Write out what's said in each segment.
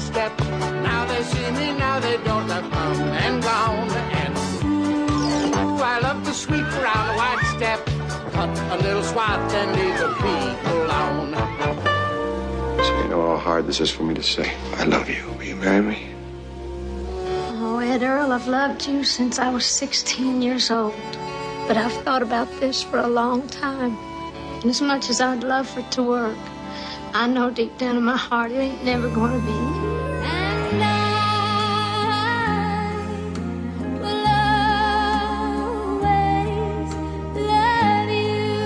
step. Now they see me, now they don't. I've come and gone. And ooh, I love to sweep around the white step. Cut a little swath and leave the people alone. So you know how hard this is for me to say. I love you. Will you marry me? Oh, Ed Earl, I've loved you since I was 16 years old. But I've thought about this for a long time. And as much as I'd love for it to work, I know deep down in my heart it ain't never going to be. And I will always love you.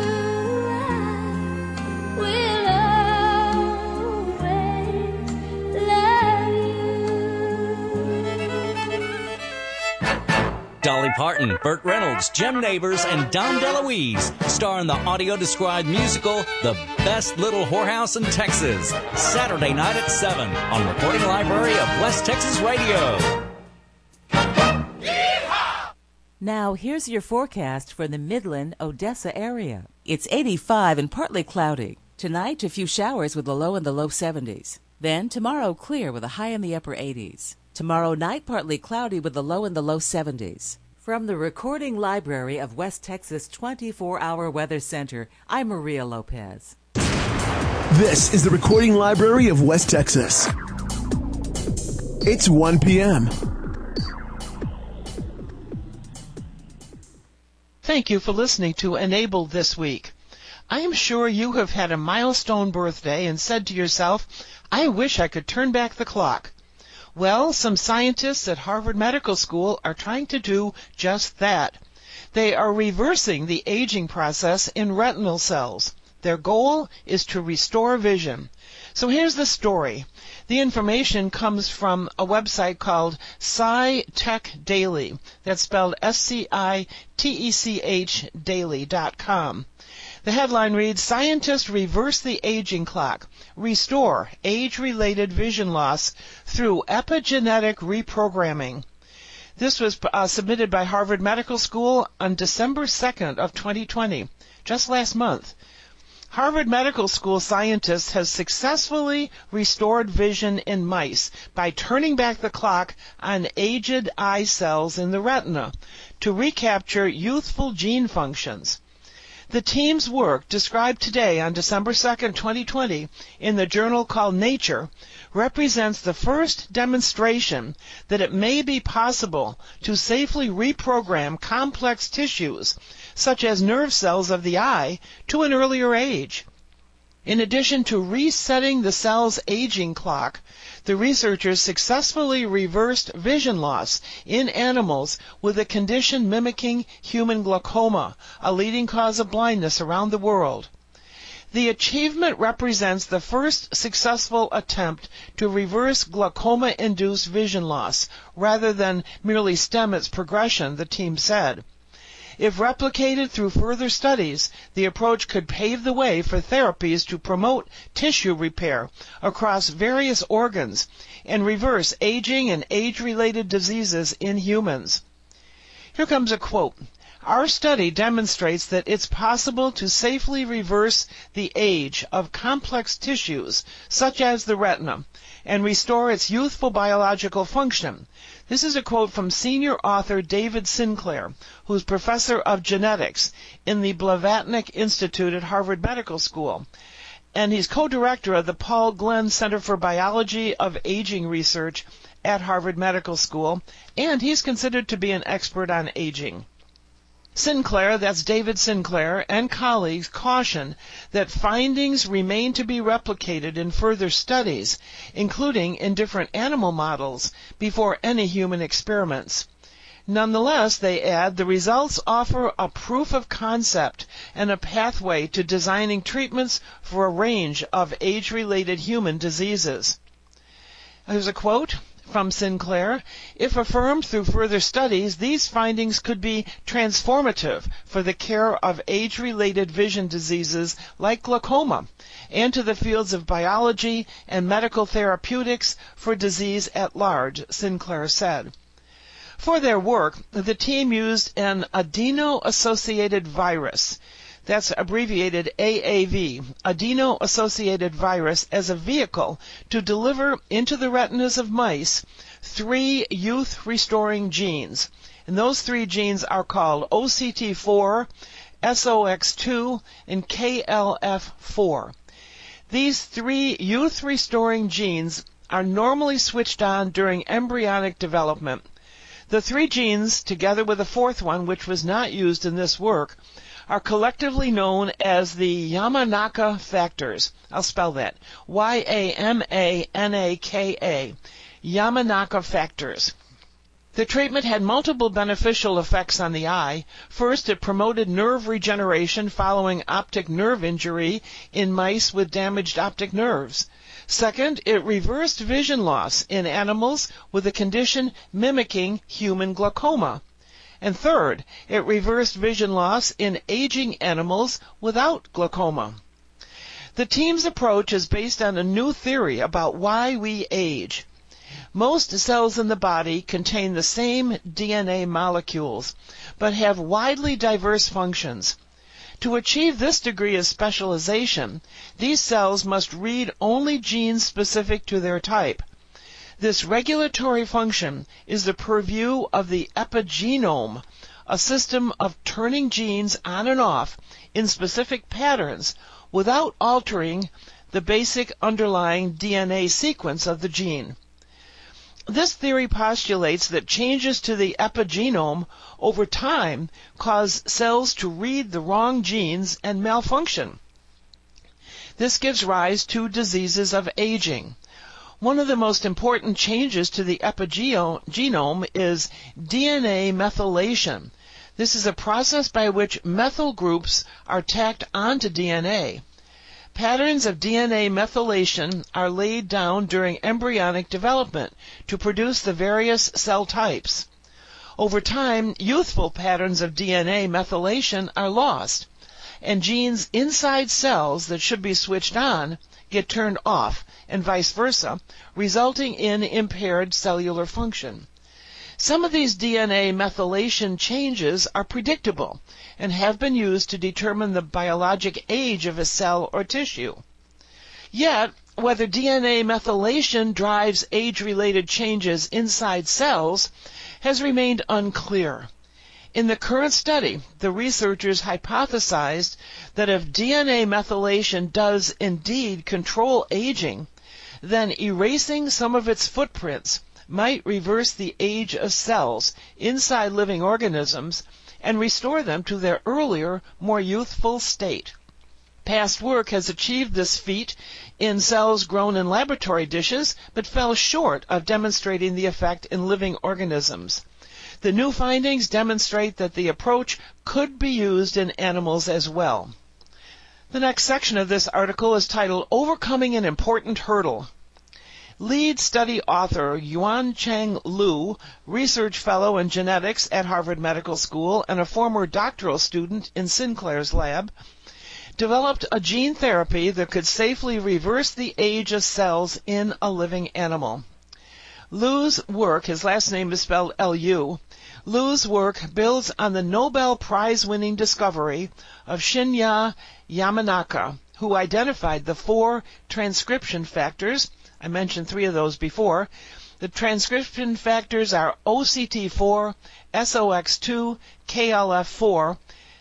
I will always love you. Dolly Parton, Burt Reynolds, Jim Nabors, and Dom DeLuise star in the audio-described musical The Best Little Whorehouse in Texas, Saturday night at 7 on Recording Library of West Texas Radio. Now, here's your forecast for the Midland, Odessa area. It's 85 and partly cloudy. Tonight, a few showers with a low in the low 70s. Then, tomorrow, clear with a high in the upper 80s. Tomorrow night, partly cloudy with a low in the low 70s. From the Recording Library of West Texas 24-Hour Weather Center, I'm Maria Lopez. This is the Recording Library of West Texas. It's 1 p.m. Thank you for listening to Enabled this week. I am sure you have had a milestone birthday and said to yourself, I wish I could turn back the clock. Well, some scientists at Harvard Medical School are trying to do just that. They are reversing the aging process in retinal cells. Their goal is to restore vision. So here's the story. The information comes from a website called SciTech Daily. That's spelled SCITECH daily.com. The headline reads, Scientists reverse the aging clock, restore age-related vision loss through epigenetic reprogramming. This was submitted by Harvard Medical School on December 2nd of 2020, just last month. Harvard Medical School scientists have successfully restored vision in mice by turning back the clock on aged eye cells in the retina to recapture youthful gene functions. The team's work, described today on December 2nd, 2020, in the journal called Nature, represents the first demonstration that it may be possible to safely reprogram complex tissues, such as nerve cells of the eye, to an earlier age. In addition to resetting the cell's aging clock, the researchers successfully reversed vision loss in animals with a condition mimicking human glaucoma, a leading cause of blindness around the world. The achievement represents the first successful attempt to reverse glaucoma-induced vision loss, rather than merely stem its progression, the team said. If replicated through further studies, the approach could pave the way for therapies to promote tissue repair across various organs and reverse aging and age-related diseases in humans. Here comes a quote. Our study demonstrates that it's possible to safely reverse the age of complex tissues, such as the retina, and restore its youthful biological function. This is a quote from senior author David Sinclair, who's professor of genetics in the Blavatnik Institute at Harvard Medical School, and he's co-director of the Paul Glenn Center for Biology of Aging Research at Harvard Medical School, and he's considered to be an expert on aging. Sinclair, that's David Sinclair, and colleagues caution that findings remain to be replicated in further studies, including in different animal models, before any human experiments. Nonetheless, they add, the results offer a proof of concept and a pathway to designing treatments for a range of age-related human diseases. Here's a quote from Sinclair. If affirmed through further studies, these findings could be transformative for the care of age-related vision diseases like glaucoma, and to the fields of biology and medical therapeutics for disease at large, Sinclair said. For their work, the team used an adeno-associated virus. that's abbreviated AAV, adeno-associated virus, as a vehicle to deliver into the retinas of mice 3 youth-restoring genes. And those 3 genes are called OCT4, SOX2, and KLF4. These 3 youth-restoring genes are normally switched on during embryonic development. The 3 genes, together with a 4th one, which was not used in this work, are collectively known as the Yamanaka factors. I'll spell that. Y-A-M-A-N-A-K-A. Yamanaka factors. The treatment had multiple beneficial effects on the eye. First, it promoted nerve regeneration following optic nerve injury in mice with damaged optic nerves. Second, it reversed vision loss in animals with a condition mimicking human glaucoma. And third, it reversed vision loss in aging animals without glaucoma. The team's approach is based on a new theory about why we age. Most cells in the body contain the same DNA molecules, but have widely diverse functions. To achieve this degree of specialization, these cells must read only genes specific to their type. This regulatory function is the purview of the epigenome, a system of turning genes on and off in specific patterns without altering the basic underlying DNA sequence of the gene. This theory postulates that changes to the epigenome over time cause cells to read the wrong genes and malfunction. This gives rise to diseases of aging. One of the most important changes to the epigenome is DNA methylation. This is a process by which methyl groups are tacked onto DNA. Patterns of DNA methylation are laid down during embryonic development to produce the various cell types. Over time, youthful patterns of DNA methylation are lost, and genes inside cells that should be switched on get turned off, and vice versa, resulting in impaired cellular function. Some of these DNA methylation changes are predictable and have been used to determine the biologic age of a cell or tissue. Yet, whether DNA methylation drives age-related changes inside cells has remained unclear. In the current study, the researchers hypothesized that if DNA methylation does indeed control aging, then erasing some of its footprints might reverse the age of cells inside living organisms and restore them to their earlier, more youthful state. Past work has achieved this feat in cells grown in laboratory dishes, but fell short of demonstrating the effect in living organisms. The new findings demonstrate that the approach could be used in animals as well. The next section of this article is titled Overcoming an Important Hurdle. Lead study author Yuancheng Liu, research fellow in genetics at Harvard Medical School and a former doctoral student in Sinclair's lab, developed a gene therapy that could safely reverse the age of cells in a living animal. Liu's work, his last name is spelled L-U, Liu's work builds on the Nobel Prize-winning discovery of Shinya Yamanaka, who identified the 4 transcription factors. I mentioned 3 of those before. The transcription factors are OCT4, SOX2, KLF4,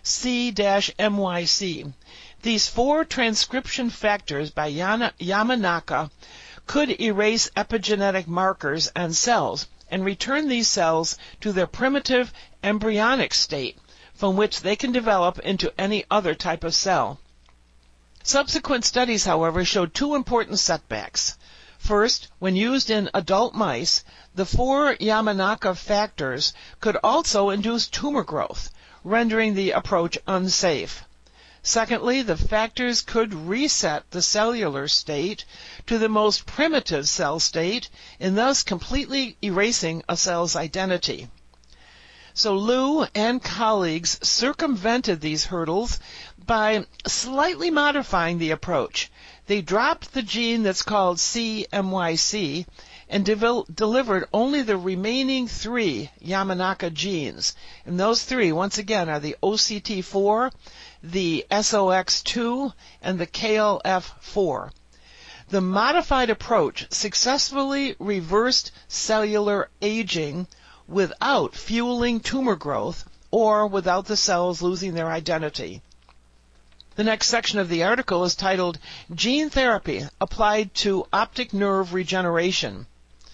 C-MYC. These 4 transcription factors by Yamanaka could erase epigenetic markers on cells and return these cells to their primitive embryonic state, from which they can develop into any other type of cell. Subsequent studies, however, showed 2 important setbacks. First, when used in adult mice, the 4 Yamanaka factors could also induce tumor growth, rendering the approach unsafe. Secondly, the factors could reset the cellular state to the most primitive cell state and thus completely erasing a cell's identity. So Liu and colleagues circumvented these hurdles by slightly modifying the approach. They dropped the gene that's called C-MYC and delivered only the remaining 3 Yamanaka genes. And those 3, once again, are the OCT4, the SOX2, and the KLF4. The modified approach successfully reversed cellular aging without fueling tumor growth or without the cells losing their identity. The next section of the article is titled Gene Therapy Applied to Optic Nerve Regeneration.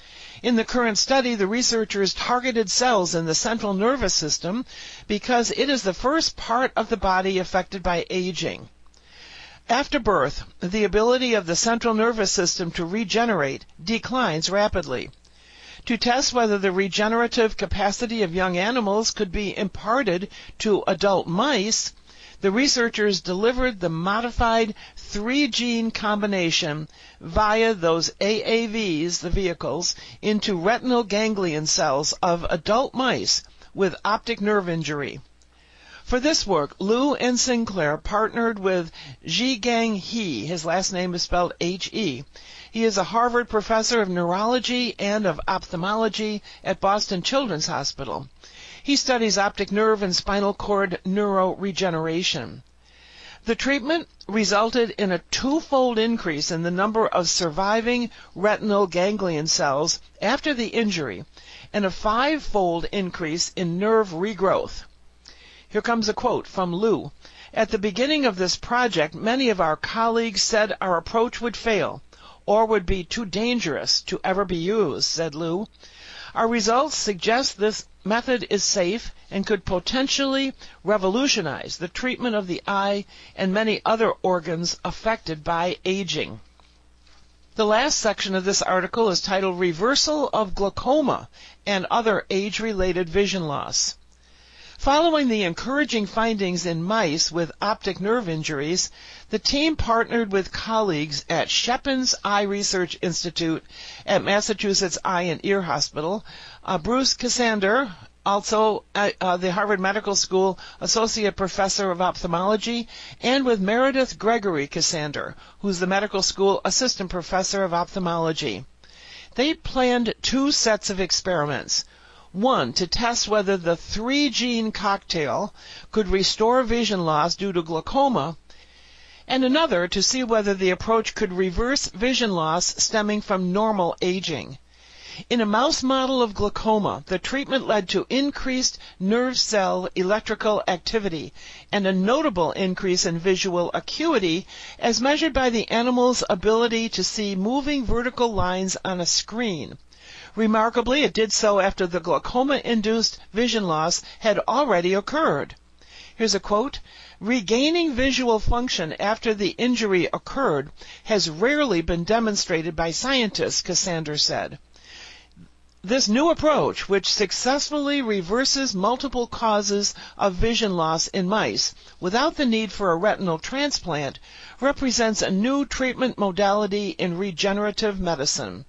In the current study, the researchers targeted cells in the central nervous system because it is the first part of the body affected by aging. After birth, the ability of the central nervous system to regenerate declines rapidly. To test whether the regenerative capacity of young animals could be imparted to adult mice, the researchers delivered the modified 3-gene combination via those AAVs, the vehicles, into retinal ganglion cells of adult mice with optic nerve injury. For this work, Liu and Sinclair partnered with Zhigang He. His last name is spelled H-E. He is a Harvard professor of neurology and of ophthalmology at Boston Children's Hospital. He studies optic nerve and spinal cord neuroregeneration. The treatment resulted in a 2-fold increase in the number of surviving retinal ganglion cells after the injury and a 5-fold increase in nerve regrowth. Here comes a quote from Liu. At the beginning of this project, many of our colleagues said our approach would fail or would be too dangerous to ever be used, said Liu. Our results suggest this method is safe and could potentially revolutionize the treatment of the eye and many other organs affected by aging. The last section of this article is titled Reversal of Glaucoma and Other Age-Related Vision Loss. Following the encouraging findings in mice with optic nerve injuries, the team partnered with colleagues at Shepins Eye Research Institute at Massachusetts Eye and Ear Hospital, Bruce Cassander, also the Harvard Medical School Associate Professor of Ophthalmology, and with Meredith Gregory Cassander, who's the Medical School Assistant Professor of Ophthalmology. They planned 2 sets of experiments. One, to test whether the 3-gene cocktail could restore vision loss due to glaucoma, and another to see whether the approach could reverse vision loss stemming from normal aging. In a mouse model of glaucoma, the treatment led to increased nerve cell electrical activity and a notable increase in visual acuity as measured by the animal's ability to see moving vertical lines on a screen. Remarkably, it did so after the glaucoma-induced vision loss had already occurred. Here's a quote, "Regaining visual function after the injury occurred has rarely been demonstrated by scientists," Cassander said. This new approach, which successfully reverses multiple causes of vision loss in mice without the need for a retinal transplant, represents a new treatment modality in regenerative medicine.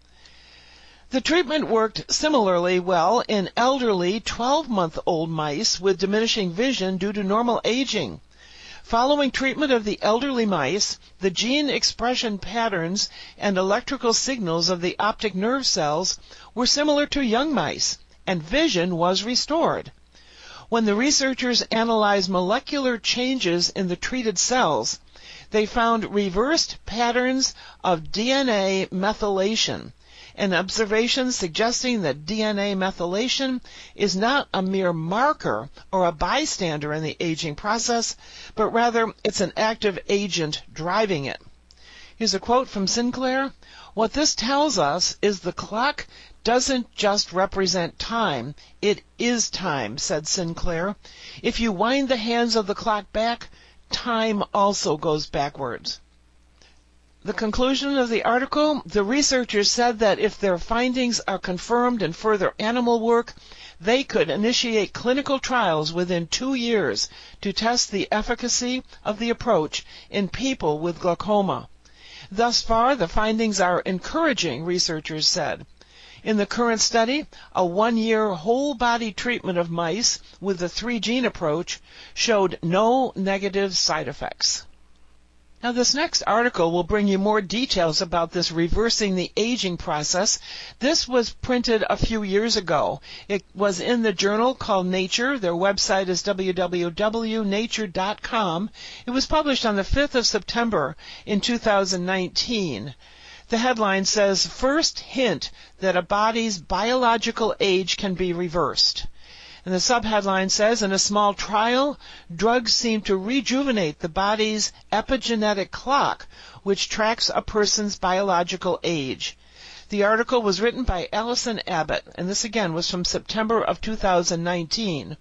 The treatment worked similarly well in elderly 12-month-old mice with diminishing vision due to normal aging. Following treatment of the elderly mice, the gene expression patterns and electrical signals of the optic nerve cells were similar to young mice, and vision was restored. When the researchers analyzed molecular changes in the treated cells, they found reversed patterns of DNA methylation, an observation suggesting that DNA methylation is not a mere marker or a bystander in the aging process, but rather it's an active agent driving it. Here's a quote from Sinclair. "What this tells us is the clock doesn't just represent time, it is time," said Sinclair. "If you wind the hands of the clock back, time also goes backwards." The conclusion of the article, the researchers said that if their findings are confirmed in further animal work, they could initiate clinical trials within 2 years to test the efficacy of the approach in people with glaucoma. Thus far, the findings are encouraging, researchers said. In the current study, a 1-year whole-body treatment of mice with the 3-gene approach showed no negative side effects. Now, this next article will bring you more details about this reversing the aging process. This was printed a few years ago. It was in the journal called Nature. Their website is www.nature.com. It was published on the 5th of September in 2019. The headline says, "First hint that a body's biological age can be reversed." And the subheadline says, in a small trial, drugs seem to rejuvenate the body's epigenetic clock, which tracks a person's biological age. The article was written by Allison Abbott, and this again was from September of 2019.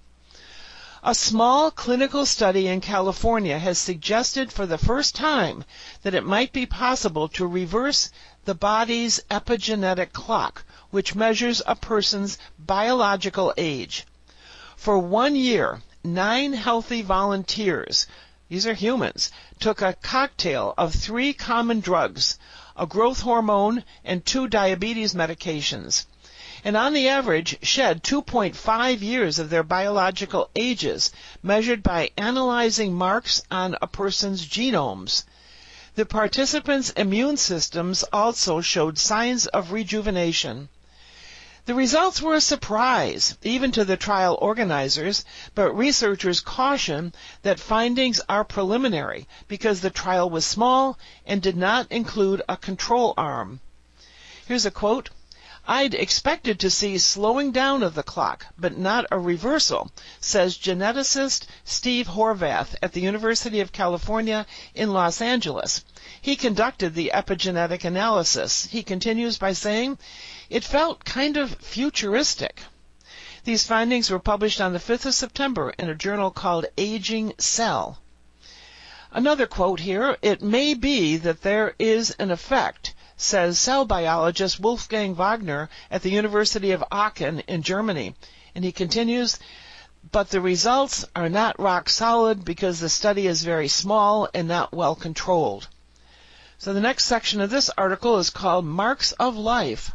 A small clinical study in California has suggested for the first time that it might be possible to reverse the body's epigenetic clock, which measures a person's biological age. For 1 year, 9 healthy volunteers, these are humans, took a cocktail of 3 common drugs, a growth hormone and 2 diabetes medications, and on the average shed 2.5 years of their biological ages, measured by analyzing marks on a person's genomes. The participants' immune systems also showed signs of rejuvenation. The results were a surprise, even to the trial organizers, but researchers caution that findings are preliminary because the trial was small and did not include a control arm. Here's a quote, "I'd expected to see slowing down of the clock, but not a reversal," says geneticist Steve Horvath at the University of California in Los Angeles. He conducted the epigenetic analysis. He continues by saying, "It felt kind of futuristic." These findings were published on the 5th of September in a journal called Aging Cell. Another quote here, "It may be that there is an effect," says cell biologist Wolfgang Wagner at the University of Aachen in Germany. And he continues, "But the results are not rock solid because the study is very small and not well controlled." So the next section of this article is called Marks of Life.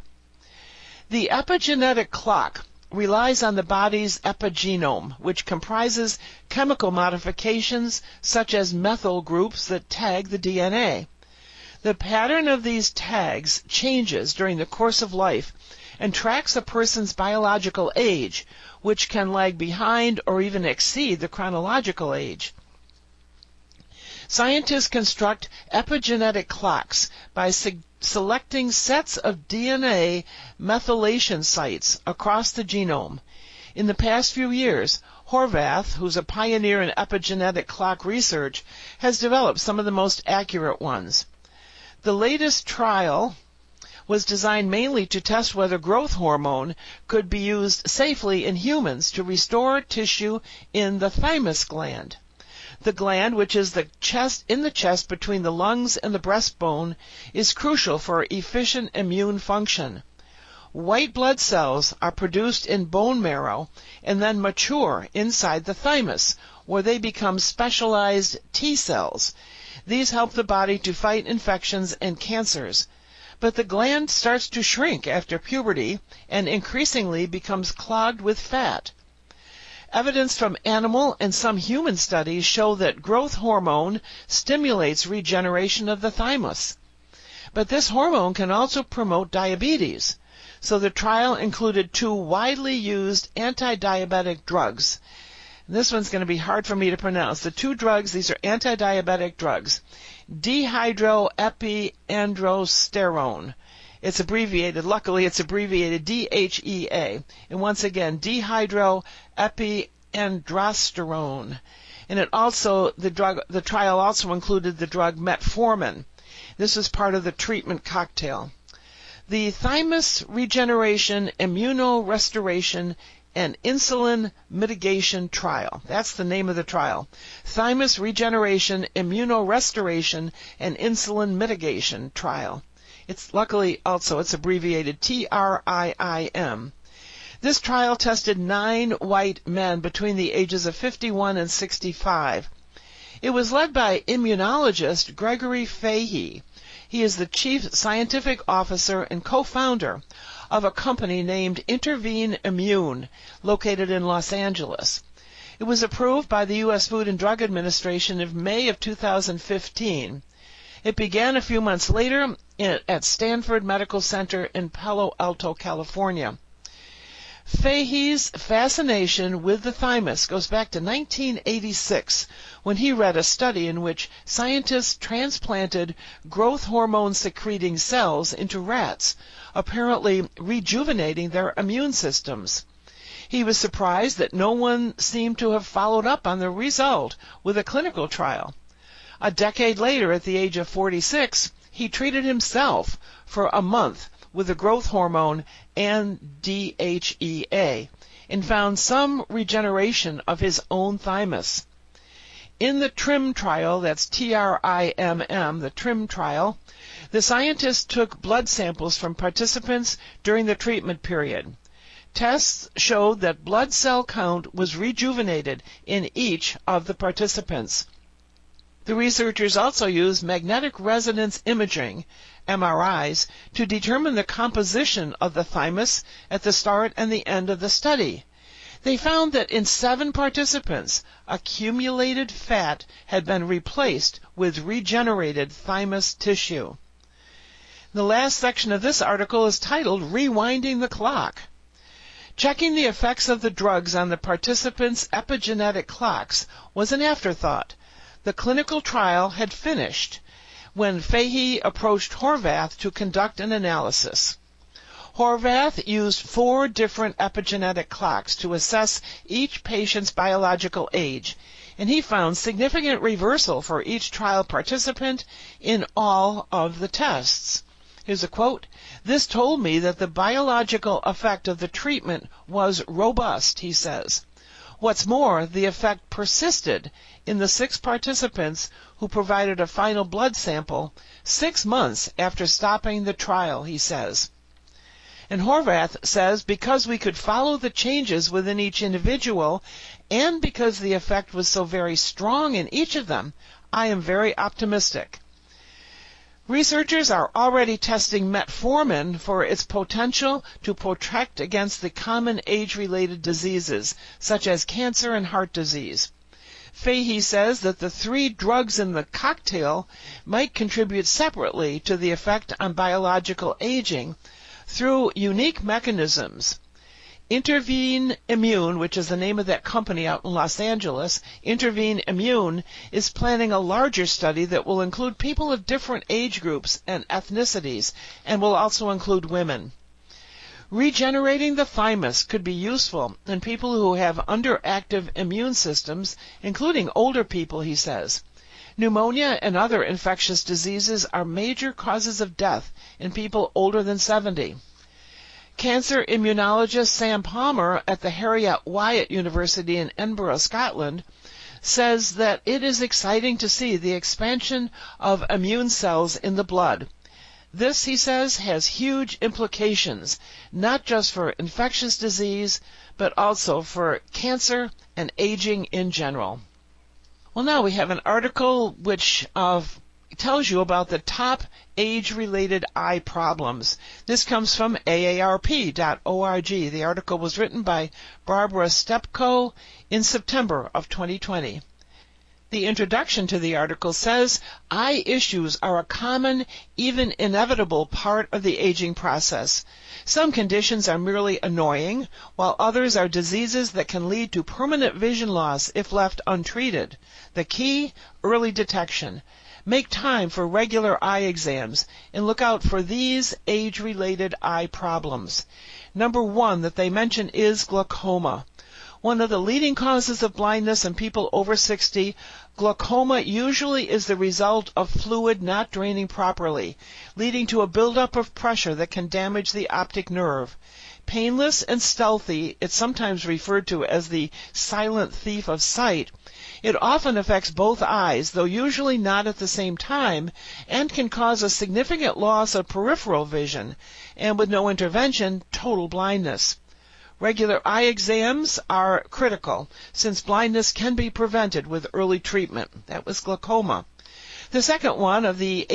The epigenetic clock relies on the body's epigenome, which comprises chemical modifications such as methyl groups that tag the DNA. The pattern of these tags changes during the course of life and tracks a person's biological age, which can lag behind or even exceed the chronological age. Scientists construct epigenetic clocks by selecting sets of DNA methylation sites across the genome. In the past few years, Horvath, who's a pioneer in epigenetic clock research, has developed some of the most accurate ones. The latest trial was designed mainly to test whether growth hormone could be used safely in humans to restore tissue in the thymus gland. The gland, which is in the chest between the lungs and the breastbone, is crucial for efficient immune function. White blood cells are produced in bone marrow and then mature inside the thymus, where they become specialized T cells. These help the body to fight infections and cancers. But the gland starts to shrink after puberty and increasingly becomes clogged with fat. Evidence from animal and some human studies show that growth hormone stimulates regeneration of the thymus. But this hormone can also promote diabetes. So the trial included 2 widely used anti-diabetic drugs. And this one's going to be hard for me to pronounce. The 2 drugs, these are anti-diabetic drugs. Dehydroepiandrosterone. It's abbreviated, luckily it's abbreviated DHEA. And once again, dehydroepiandrosterone. And the trial also included the drug metformin. This was part of the treatment cocktail. The Thymus Regeneration, Immunorestoration, and Insulin Mitigation Trial. That's the name of the trial. Thymus Regeneration, Immunorestoration, and Insulin Mitigation Trial. It's abbreviated TRIIM. This trial tested 9 white men between the ages of 51 and 65. It was led by immunologist Gregory Fahey. He is the chief scientific officer and co-founder of a company named Intervene Immune, located in Los Angeles. It was approved by the U.S. Food and Drug Administration in May of 2015. It began a few months later at Stanford Medical Center in Palo Alto, California. Fahey's fascination with the thymus goes back to 1986, when he read a study in which scientists transplanted growth hormone-secreting cells into rats, apparently rejuvenating their immune systems. He was surprised that no one seemed to have followed up on the result with a clinical trial. A decade later, at the age of 46, he treated himself for a month with the growth hormone NDHEA and found some regeneration of his own thymus. In the TRIM trial, that's TRIMM, the TRIM trial, the scientists took blood samples from participants during the treatment period. Tests showed that blood cell count was rejuvenated in each of the participants. The researchers also used magnetic resonance imaging, MRIs, to determine the composition of the thymus at the start and the end of the study. They found that in 7 participants, accumulated fat had been replaced with regenerated thymus tissue. The last section of this article is titled Rewinding the Clock. Checking the effects of the drugs on the participants' epigenetic clocks was an afterthought. The clinical trial had finished when Fahey approached Horvath to conduct an analysis. Horvath used 4 different epigenetic clocks to assess each patient's biological age, and he found significant reversal for each trial participant in all of the tests. Here's a quote, "This told me that the biological effect of the treatment was robust," he says. What's more, the effect persisted in the 6 participants who provided a final blood sample 6 months after stopping the trial, he says. And Horvath says, because we could follow the changes within each individual and because the effect was so very strong in each of them, I am very optimistic. Researchers are already testing metformin for its potential to protect against the common age-related diseases, such as cancer and heart disease. Fahey says that the 3 drugs in the cocktail might contribute separately to the effect on biological aging through unique mechanisms. Intervene Immune, which is the name of that company out in Los Angeles, Intervene Immune is planning a larger study that will include people of different age groups and ethnicities and will also include women. Regenerating the thymus could be useful in people who have underactive immune systems, including older people, he says. Pneumonia and other infectious diseases are major causes of death in people older than 70. Cancer immunologist Sam Palmer at the Harriet Wyatt University in Edinburgh, Scotland, says that it is exciting to see the expansion of immune cells in the blood. This, he says, has huge implications, not just for infectious disease, but also for cancer and aging in general. Well, now we have an article which tells you about the top age-related eye problems. This comes from aarp.org. The article was written by Barbara Stepko in September of 2020. The introduction to the article says, eye issues are a common, even inevitable part of the aging process. Some conditions are merely annoying, while others are diseases that can lead to permanent vision loss if left untreated. The key, early detection. Make time for regular eye exams and look out for these age-related eye problems. Number 1 that they mention is glaucoma. One of the leading causes of blindness in people over 60, glaucoma usually is the result of fluid not draining properly, leading to a buildup of pressure that can damage the optic nerve. Painless and stealthy, it's sometimes referred to as the silent thief of sight. It often affects both eyes, though usually not at the same time, and can cause a significant loss of peripheral vision, and with no intervention, total blindness. Regular eye exams are critical, since blindness can be prevented with early treatment. That was glaucoma. The second one of the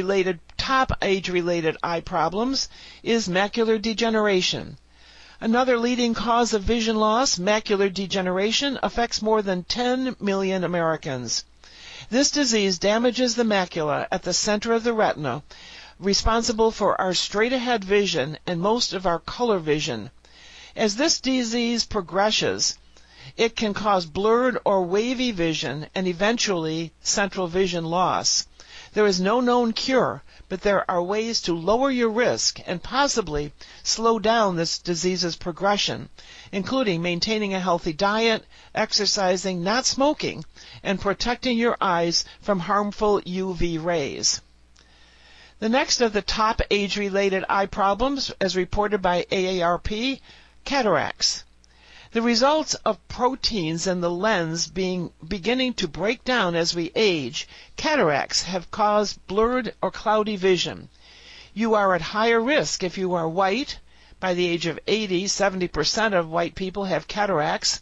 top age-related eye problems is macular degeneration. Another leading cause of vision loss, macular degeneration, affects more than 10 million Americans. This disease damages the macula at the center of the retina, responsible for our straight-ahead vision and most of our color vision. As this disease progresses, it can cause blurred or wavy vision and eventually central vision loss. There is no known cure, but there are ways to lower your risk and possibly slow down this disease's progression, including maintaining a healthy diet, exercising, not smoking, and protecting your eyes from harmful UV rays. The next of the top age-related eye problems, as reported by AARP, cataracts. The results of proteins in the lens beginning to break down as we age, cataracts have caused blurred or cloudy vision. You are at higher risk if you are white. By the age of 80, 70% of white people have cataracts,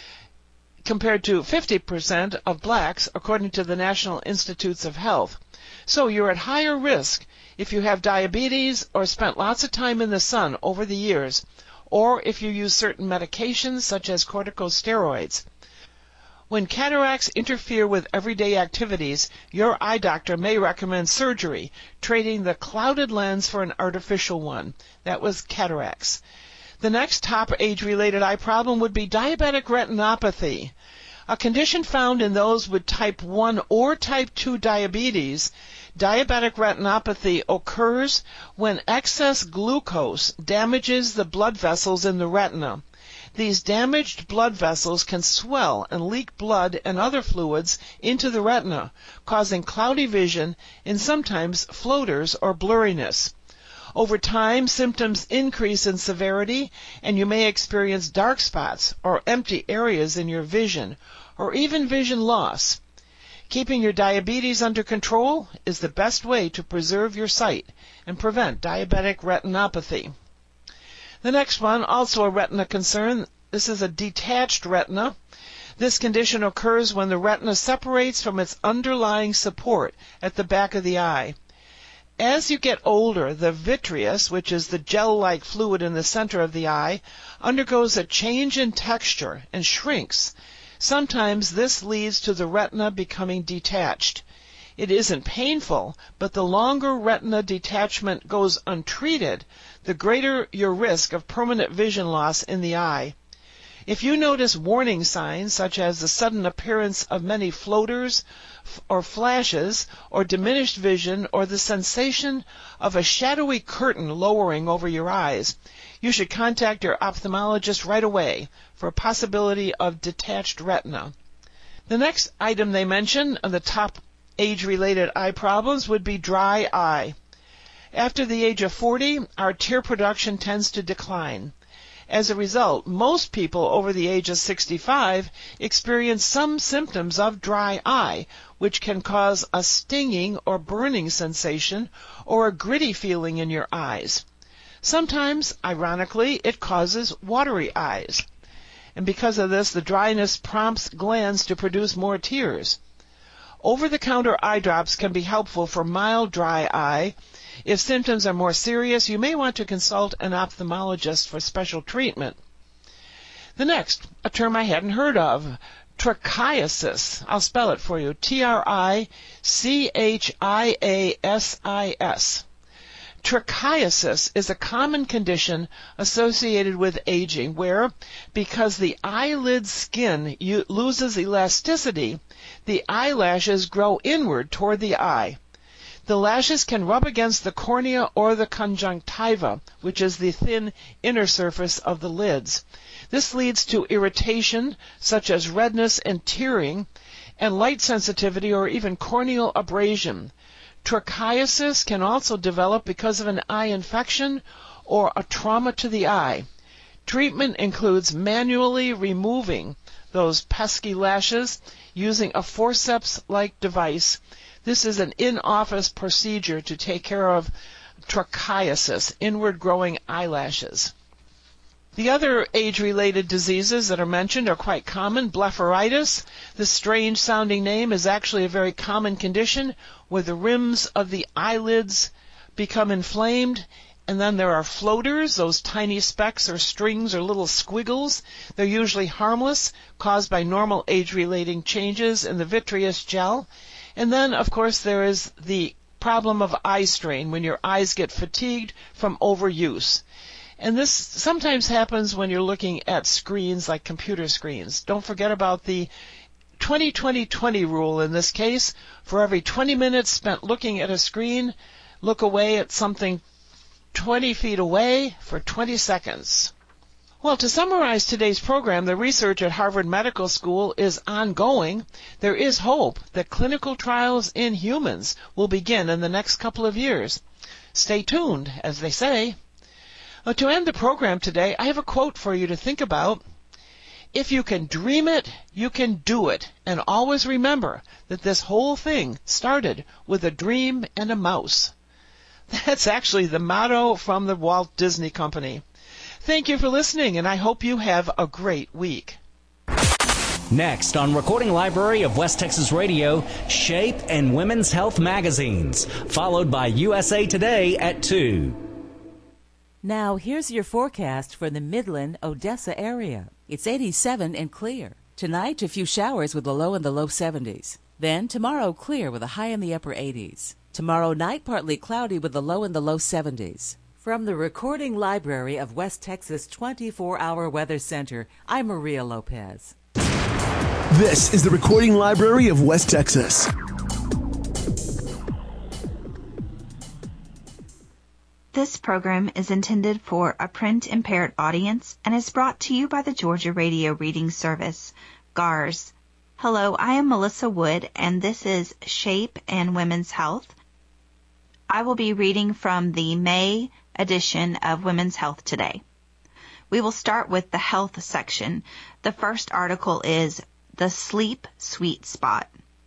compared to 50% of blacks, according to the National Institutes of Health. So you're at higher risk if you have diabetes or spent lots of time in the sun over the years, or if you use certain medications such as corticosteroids. When cataracts interfere with everyday activities, your eye doctor may recommend surgery, trading the clouded lens for an artificial one. That was cataracts. The next top age-related eye problem would be diabetic retinopathy, a condition found in those with type 1 or type 2 diabetes. Diabetic retinopathy occurs when excess glucose damages the blood vessels in the retina. These damaged blood vessels can swell and leak blood and other fluids into the retina, causing cloudy vision and sometimes floaters or blurriness. Over time, symptoms increase in severity, and you may experience dark spots or empty areas in your vision, or even vision loss. Keeping your diabetes under control is the best way to preserve your sight and prevent diabetic retinopathy. The next one, also a retina concern. This is a detached retina. This condition occurs when the retina separates from its underlying support at the back of the eye. As you get older, the vitreous, which is the gel-like fluid in the center of the eye, undergoes a change in texture and shrinks. Sometimes this leads to the retina becoming detached. It isn't painful, but the longer retina detachment goes untreated, the greater your risk of permanent vision loss in the eye. If you notice warning signs such as the sudden appearance of many floaters or flashes, or diminished vision, or the sensation of a shadowy curtain lowering over your eyes, you should contact your ophthalmologist right away for a possibility of detached retina. The next item they mention on the top age-related eye problems would be dry eye. After the age of 40, our tear production tends to decline. As a result, most people over the age of 65 experience some symptoms of dry eye, which can cause a stinging or burning sensation or a gritty feeling in your eyes. Sometimes, ironically, it causes watery eyes. And because of this, the dryness prompts glands to produce more tears. Over-the-counter eye drops can be helpful for mild dry eye. If symptoms are more serious, you may want to consult an ophthalmologist for special treatment. The next, a term I hadn't heard of, trichiasis. I'll spell it for you, Trichiasis. Trichiasis is a common condition associated with aging where, because the eyelid skin loses elasticity, the eyelashes grow inward toward the eye. The lashes can rub against the cornea or the conjunctiva, which is the thin inner surface of the lids. This leads to irritation, such as redness and tearing, and light sensitivity or even corneal abrasion. Trichiasis can also develop because of an eye infection or a trauma to the eye. Treatment includes manually removing those pesky lashes using a forceps-like device. This is an in-office procedure to take care of trichiasis, inward-growing eyelashes. The other age-related diseases that are mentioned are quite common. Blepharitis, this strange-sounding name, is actually a very common condition where the rims of the eyelids become inflamed, and then there are floaters, those tiny specks or strings or little squiggles. They're usually harmless, caused by normal age-relating changes in the vitreous gel. And then, of course, there is the problem of eye strain when your eyes get fatigued from overuse. And this sometimes happens when you're looking at screens like computer screens. Don't forget about the 20-20-20 rule in this case. For every 20 minutes spent looking at a screen, look away at something 20 feet away for 20 seconds. Well, to summarize today's program, the research at Harvard Medical School is ongoing. There is hope that clinical trials in humans will begin in the next couple of years. Stay tuned, as they say. To end the program today, I have a quote for you to think about. If you can dream it, you can do it. And always remember that this whole thing started with a dream and a mouse. That's actually the motto from the Walt Disney Company. Thank you for listening, and I hope you have a great week. Next on Recording Library of West Texas Radio, Shape and Women's Health magazines, followed by USA Today at 2. Now, here's your forecast for the Midland, Odessa area. It's 87 and clear. Tonight, a few showers with a low in the low 70s. Then, tomorrow, clear with a high in the upper 80s. Tomorrow night, partly cloudy with a low in the low 70s. From the Recording Library of West Texas 24-Hour Weather Center, I'm Maria Lopez. This is the Recording Library of West Texas. This program is intended for a print-impaired audience and is brought to you by the Georgia Radio Reading Service, GARS. Hello, I am Melissa Wood, and this is Shape and Women's Health. I will be reading from the May edition of Women's Health Today. We will start with the health section. The first article is The Sleep Sweet Spot.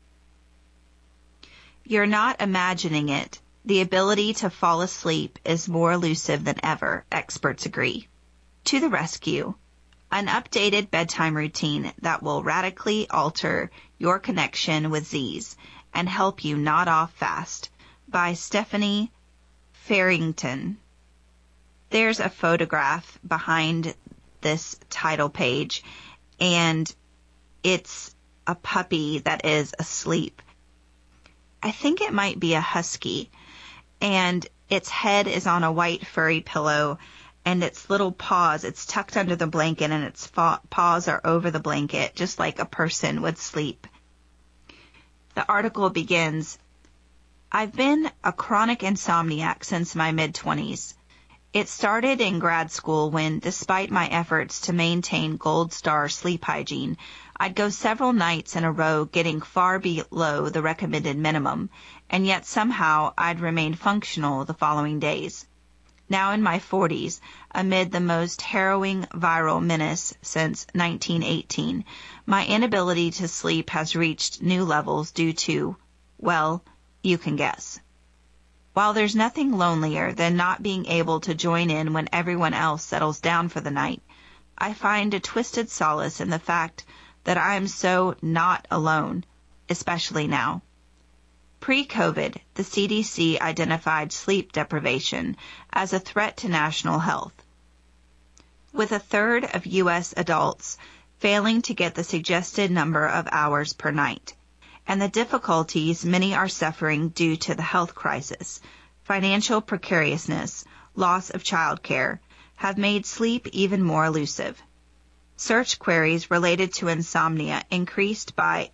You're not imagining it. The ability to fall asleep is more elusive than ever, experts agree. To the rescue, an updated bedtime routine that will radically alter your connection with Z's and help you nod off fast, by Stephanie Farrington. There's a photograph behind this title page, and it's a puppy that is asleep. I think it might be a husky, and its head is on a white furry pillow, and its little paws, it's tucked under the blanket, and its paws are over the blanket, just like a person would sleep. The article begins, I've been a chronic insomniac since my mid-20s. It started in grad school when, despite my efforts to maintain gold star sleep hygiene, I'd go several nights in a row getting far below the recommended minimum, and yet somehow I'd remain functional the following days. Now in my 40s, amid the most harrowing viral menace since 1918, my inability to sleep has reached new levels due to, well, you can guess. While there's nothing lonelier than not being able to join in when everyone else settles down for the night, I find a twisted solace in the fact that I am so not alone, especially now. Pre-COVID, the CDC identified sleep deprivation as a threat to national health, with a third of U.S. adults failing to get the suggested number of hours per night, and the difficulties many are suffering due to the health crisis, financial precariousness, loss of childcare, have made sleep even more elusive. Search queries related to insomnia increased by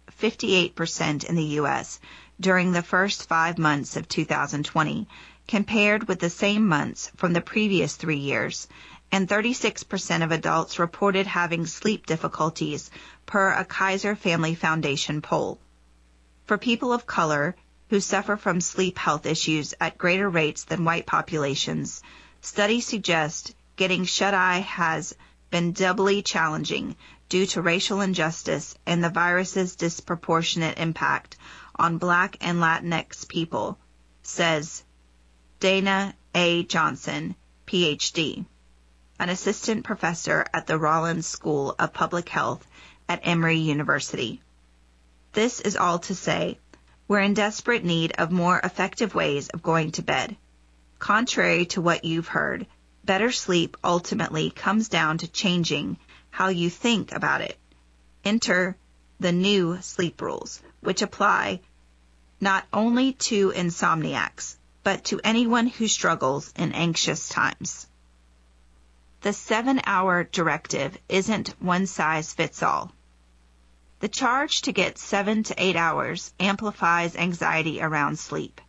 58% in the U.S. during the first 5 months of 2020, compared with the same months from the previous 3 years, and 36% of adults reported having sleep difficulties per a Kaiser Family Foundation poll. For people of color who suffer from sleep health issues at greater rates than white populations, studies suggest getting shut-eye has been doubly challenging due to racial injustice and the virus's disproportionate impact on Black and Latinx people, says Dana A. Johnson, Ph.D., an assistant professor at the Rollins School of Public Health at Emory University. This is all to say, we're in desperate need of more effective ways of going to bed. Contrary to what you've heard, better sleep ultimately comes down to changing how you think about it. Enter the new sleep rules, which apply not only to insomniacs, but to anyone who struggles in anxious times. The 7-hour directive isn't one size fits all. The charge to get 7 to 8 hours amplifies anxiety around sleep.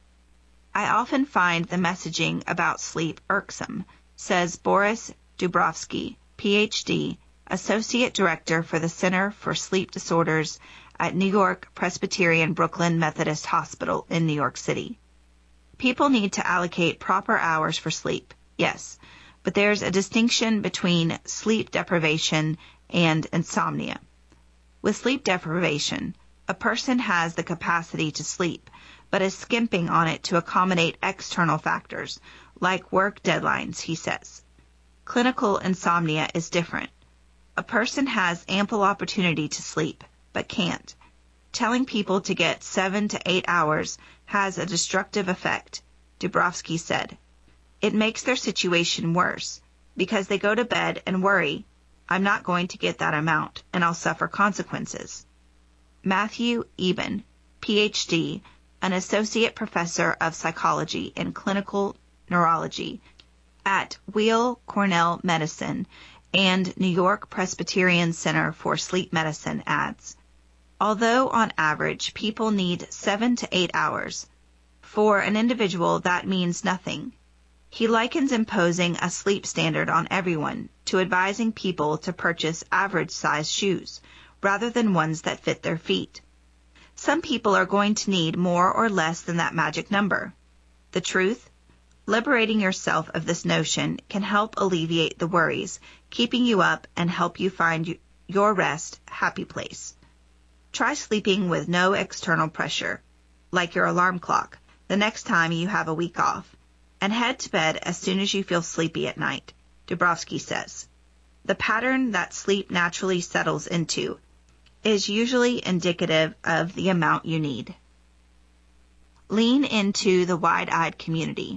I often find the messaging about sleep irksome, says Boris Dubrovsky, Ph.D., Associate Director for the Center for Sleep Disorders at New York Presbyterian Brooklyn Methodist Hospital in New York City. People need to allocate proper hours for sleep, yes, but there's a distinction between sleep deprivation and insomnia. With sleep deprivation, a person has the capacity to sleep, but is skimping on it to accommodate external factors, like work deadlines, he says. Clinical insomnia is different. A person has ample opportunity to sleep, but can't. Telling people to get 7 to 8 hours has a destructive effect, Dubrovsky said. It makes their situation worse, because they go to bed and worry, I'm not going to get that amount, and I'll suffer consequences. Matthew Eben, Ph.D., an associate professor of psychology and clinical neurology at Weill Cornell Medicine and New York Presbyterian Center for Sleep Medicine, adds, although on average people need 7 to 8 hours, for an individual that means nothing. He likens imposing a sleep standard on everyone to advising people to purchase average-sized shoes rather than ones that fit their feet. Some people are going to need more or less than that magic number. The truth? Liberating yourself of this notion can help alleviate the worries, keeping you up and help you find your rest, happy place. Try sleeping with no external pressure, like your alarm clock, the next time you have a week off, and head to bed as soon as you feel sleepy at night, Dubrovsky says. The pattern that sleep naturally settles into is usually indicative of the amount you need. Lean into the wide-eyed community.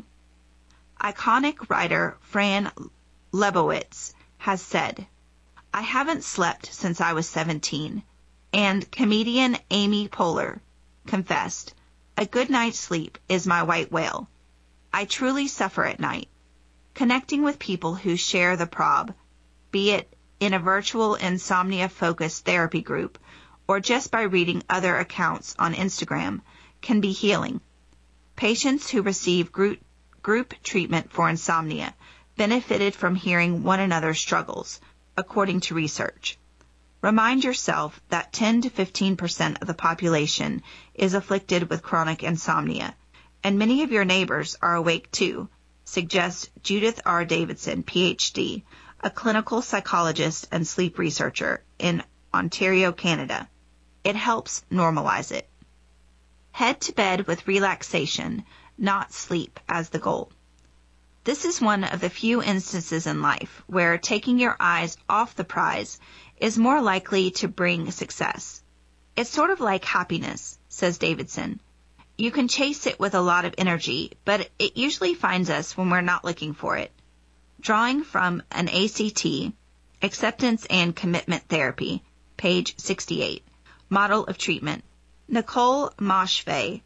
Iconic writer Fran Lebowitz has said, I haven't slept since I was 17, and comedian Amy Poehler confessed, a good night's sleep is my white whale. I truly suffer at night. Connecting with people who share the prob, be it in a virtual insomnia-focused therapy group or just by reading other accounts on Instagram, can be healing. Patients who receive group treatment for insomnia benefited from hearing one another's struggles, according to research. Remind yourself that 10 to 15% of the population is afflicted with chronic insomnia, and many of your neighbors are awake too, suggests Judith R. Davidson, Ph.D., a clinical psychologist and sleep researcher in Ontario, Canada. It helps normalize it. Head to bed with relaxation, not sleep, as the goal. This is one of the few instances in life where taking your eyes off the prize is more likely to bring success. It's sort of like happiness, says Davidson. You can chase it with a lot of energy, but it usually finds us when we're not looking for it. Drawing from an ACT, Acceptance and Commitment Therapy, page 68, model of treatment, Nicole Moshfegh,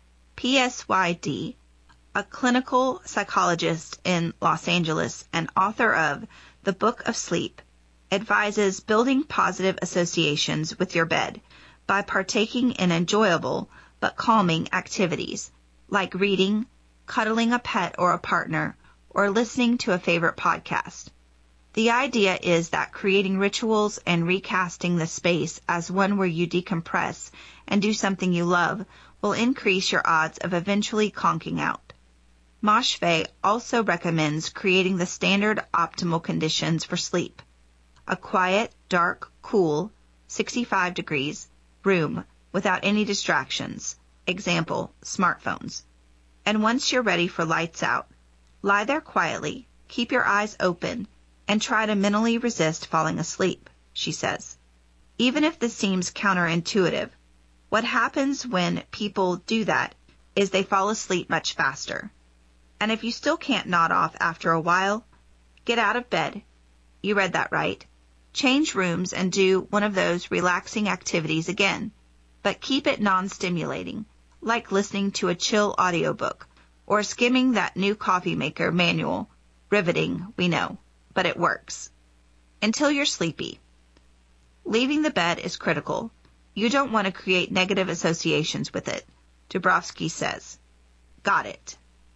PsyD, a clinical psychologist in Los Angeles and author of The Book of Sleep, advises building positive associations with your bed by partaking in enjoyable but calming activities like reading, cuddling a pet or a partner, or listening to a favorite podcast. The idea is that creating rituals and recasting the space as one where you decompress and do something you love will increase your odds of eventually conking out. Moshfegh also recommends creating the standard optimal conditions for sleep. A quiet, dark, cool, 65 degrees, room without any distractions, example, smartphones. And once you're ready for lights out, lie there quietly, keep your eyes open, and try to mentally resist falling asleep, she says. Even if this seems counterintuitive, what happens when people do that is they fall asleep much faster. And if you still can't nod off after a while, get out of bed. You read that right. Change rooms and do one of those relaxing activities again, but keep it non-stimulating, like listening to a chill audiobook or skimming that new coffee maker manual. Riveting, we know, but it works. Until you're sleepy. Leaving the bed is critical. You don't want to create negative associations with it, Dabrowski says. Got it.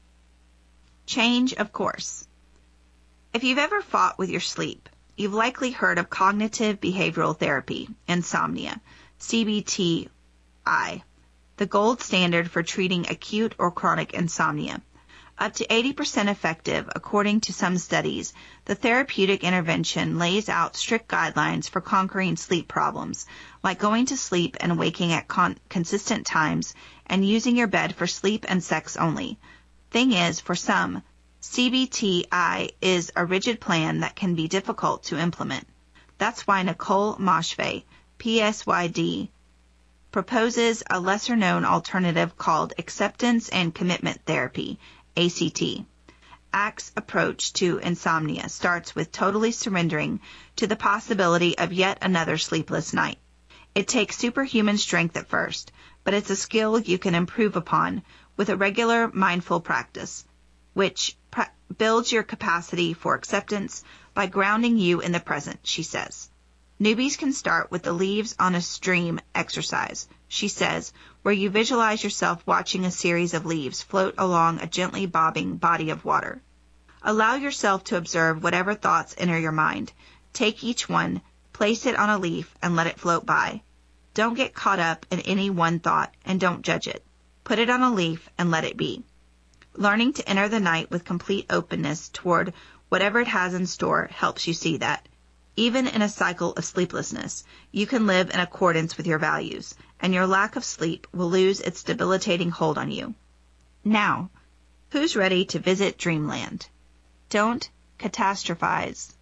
Change of course. If you've ever fought with your sleep, you've likely heard of cognitive behavioral therapy, insomnia, CBTI, the gold standard for treating acute or chronic insomnia. Up to 80% effective, according to some studies, the therapeutic intervention lays out strict guidelines for conquering sleep problems, like going to sleep and waking at consistent times and using your bed for sleep and sex only. Thing is, for some, CBTI is a rigid plan that can be difficult to implement. That's why Nicole Moshfegh, PsyD, proposes a lesser-known alternative called Acceptance and Commitment Therapy, ACT. ACT's approach to insomnia starts with totally surrendering to the possibility of yet another sleepless night. It takes superhuman strength at first, but it's a skill you can improve upon with a regular mindful practice, which builds your capacity for acceptance by grounding you in the present, she says. Newbies can start with the leaves on a stream exercise, she says, where you visualize yourself watching a series of leaves float along a gently bobbing body of water. Allow yourself to observe whatever thoughts enter your mind. Take each one, place it on a leaf, and let it float by. Don't get caught up in any one thought, and don't judge it. Put it on a leaf and let it be. Learning to enter the night with complete openness toward whatever it has in store helps you see that. Even in a cycle of sleeplessness, you can live in accordance with your values, and your lack of sleep will lose its debilitating hold on you. Now, who's ready to visit Dreamland? Don't catastrophize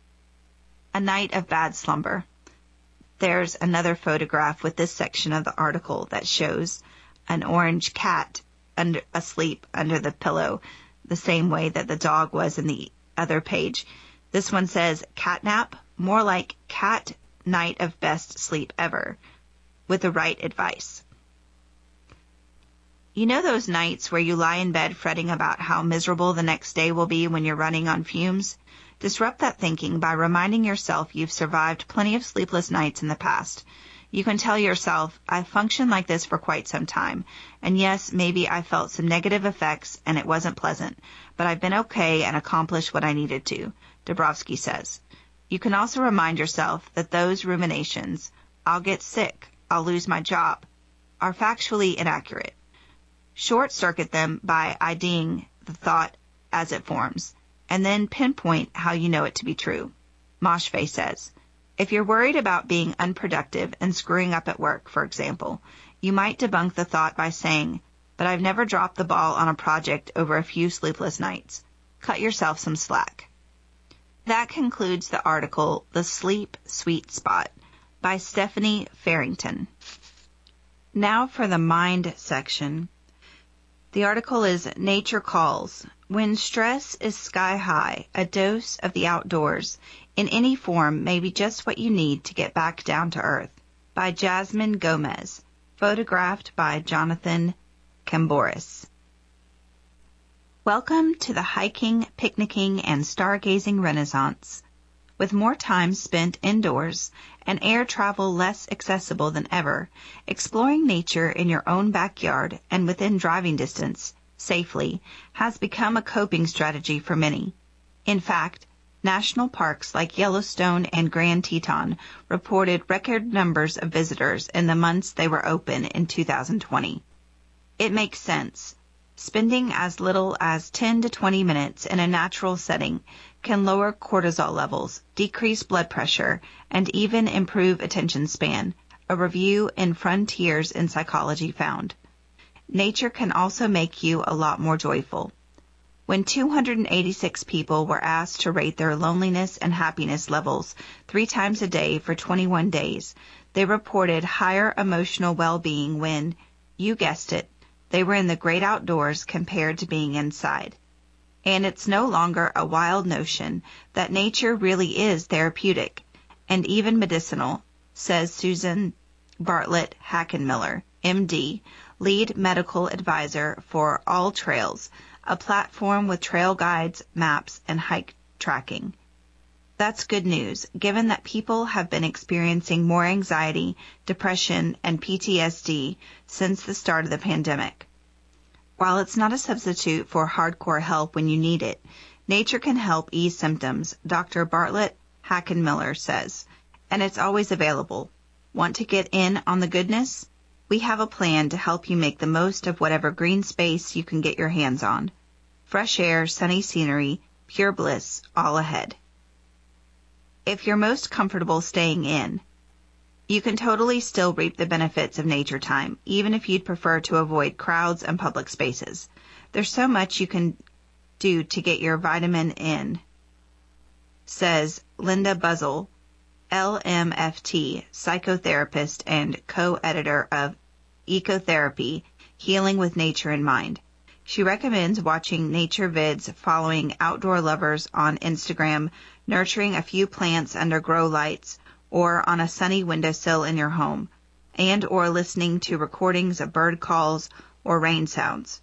a night of bad slumber. There's another photograph with this section of the article that shows an orange cat asleep under the pillow, the same way that the dog was in the other page. This one says catnap, more like cat night of best sleep ever, with the right advice. You know those nights where you lie in bed fretting about how miserable the next day will be when you're running on fumes? Disrupt that thinking by reminding yourself you've survived plenty of sleepless nights in the past. You can tell yourself, I've functioned like this for quite some time, and yes, maybe I felt some negative effects and it wasn't pleasant, but I've been okay and accomplished what I needed to, Dabrowski says. You can also remind yourself that those ruminations, I'll get sick, I'll lose my job, are factually inaccurate. Short-circuit them by IDing the thought as it forms, and then pinpoint how you know it to be true. Moshfegh says, if you're worried about being unproductive and screwing up at work, for example, you might debunk the thought by saying, but I've never dropped the ball on a project over a few sleepless nights. Cut yourself some slack. That concludes the article, The Sleep Sweet Spot, by Stephanie Farrington. Now for the mind section. The article is Nature Calls. When stress is sky high, a dose of the outdoors in any form may be just what you need to get back down to earth, by Jasmine Gomez, photographed by Jonathan Camboris. Welcome to the hiking, picnicking, and stargazing renaissance. With more time spent indoors and air travel less accessible than ever, exploring nature in your own backyard and within driving distance, safely, has become a coping strategy for many. In fact, national parks like Yellowstone and Grand Teton reported record numbers of visitors in the months they were open in 2020. It makes sense. Spending as little as 10 to 20 minutes in a natural setting can lower cortisol levels, decrease blood pressure, and even improve attention span, a review in Frontiers in Psychology found. Nature can also make you a lot more joyful. When 286 people were asked to rate their loneliness and happiness levels 3 times a day for 21 days, they reported higher emotional well-being when, you guessed it, they were in the great outdoors compared to being inside. And it's no longer a wild notion that nature really is therapeutic and even medicinal, says Susan Bartlett Hackenmiller, MD, lead medical advisor for All Trails, a platform with trail guides, maps, and hike tracking. That's good news, given that people have been experiencing more anxiety, depression, and PTSD since the start of the pandemic. While it's not a substitute for hardcore help when you need it, nature can help ease symptoms, Dr. Bartlett Hackenmiller says, and it's always available. Want to get in on the goodness? We have a plan to help you make the most of whatever green space you can get your hands on. Fresh air, sunny scenery, pure bliss, all ahead. If you're most comfortable staying in, you can totally still reap the benefits of nature time, even if you'd prefer to avoid crowds and public spaces. There's so much you can do to get your vitamin in, says Linda Buzzell, LMFT, psychotherapist and co-editor of Ecotherapy, Healing with Nature in Mind. She recommends watching nature vids, following outdoor lovers on Instagram, nurturing a few plants under grow lights or on a sunny windowsill in your home, and or listening to recordings of bird calls or rain sounds.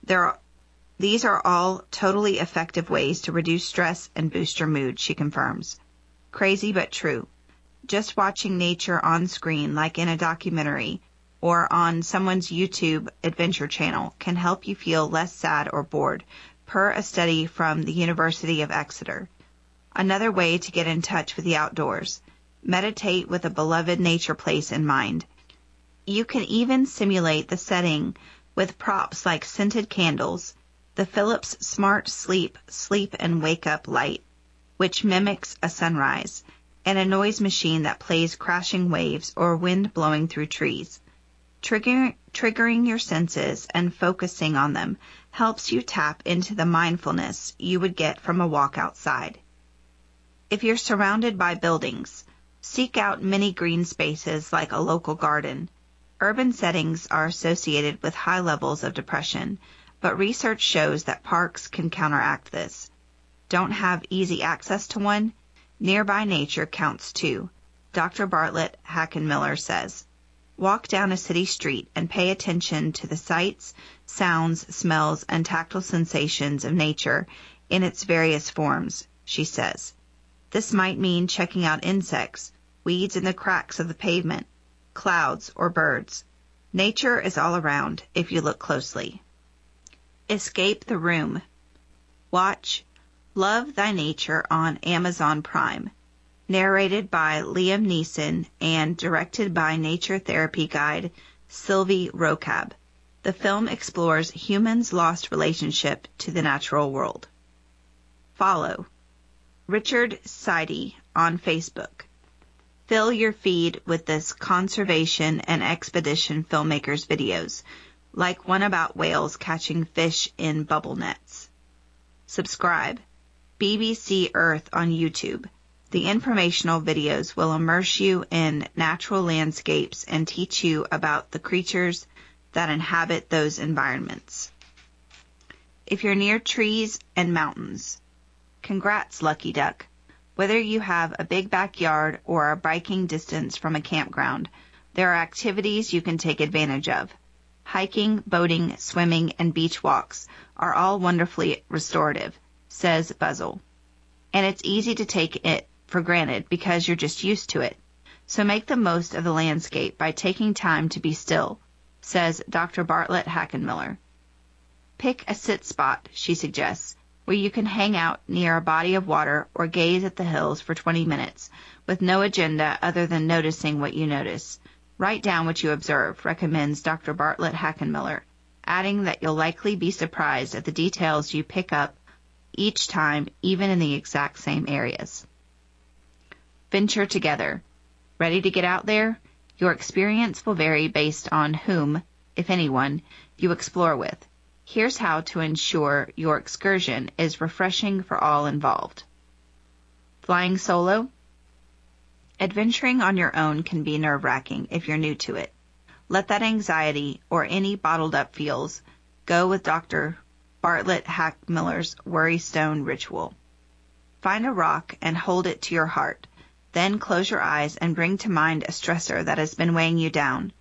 These are all totally effective ways to reduce stress and boost your mood, she confirms. Crazy but true. Just watching nature on screen like in a documentary or on someone's YouTube adventure channel can help you feel less sad or bored, per a study from the University of Exeter. Another way to get in touch with the outdoors. Meditate with a beloved nature place in mind. You can even simulate the setting with props like scented candles, the Philips Smart Sleep and Wake Up light, which mimics a sunrise, and a noise machine that plays crashing waves or wind blowing through trees. Triggering your senses and focusing on them helps you tap into the mindfulness you would get from a walk outside. If you're surrounded by buildings, seek out many green spaces like a local garden. Urban settings are associated with high levels of depression, but research shows that parks can counteract this. Don't have easy access to one? Nearby nature counts too, Dr. Bartlett Hackenmiller says. Walk down a city street and pay attention to the sights, sounds, smells, and tactile sensations of nature in its various forms, she says. This might mean checking out insects, weeds in the cracks of the pavement, clouds, or birds. Nature is all around if you look closely. Escape the room. Watch Love Thy Nature on Amazon Prime, narrated by Liam Neeson and directed by nature therapy guide Sylvie Rokab. The film explores humans' lost relationship to the natural world. Follow Richard Sidey on Facebook. Fill your feed with this conservation and expedition filmmakers' videos, like one about whales catching fish in bubble nets. Subscribe. BBC Earth on YouTube. The informational videos will immerse you in natural landscapes and teach you about the creatures that inhabit those environments. If you're near trees and mountains, congrats, Lucky Duck. Whether you have a big backyard or are biking distance from a campground, there are activities you can take advantage of. Hiking, boating, swimming, and beach walks are all wonderfully restorative, says Buzzell. And it's easy to take it for granted because you're just used to it. So make the most of the landscape by taking time to be still, says Dr. Bartlett Hackenmiller. Pick a sit spot, she suggests, where you can hang out near a body of water or gaze at the hills for 20 minutes with no agenda other than noticing what you notice. Write down what you observe, recommends Dr. Bartlett Hackenmiller, adding that you'll likely be surprised at the details you pick up each time, even in the exact same areas. Venture together. Ready to get out there? Your experience will vary based on whom, if anyone, you explore with. Here's how to ensure your excursion is refreshing for all involved. Flying solo? Adventuring on your own can be nerve-wracking if you're new to it. Let that anxiety or any bottled-up feels go with Dr. Bartlett Hackenmiller's Worry Stone ritual. Find a rock and hold it to your heart. Then close your eyes and bring to mind a stressor that has been weighing you down.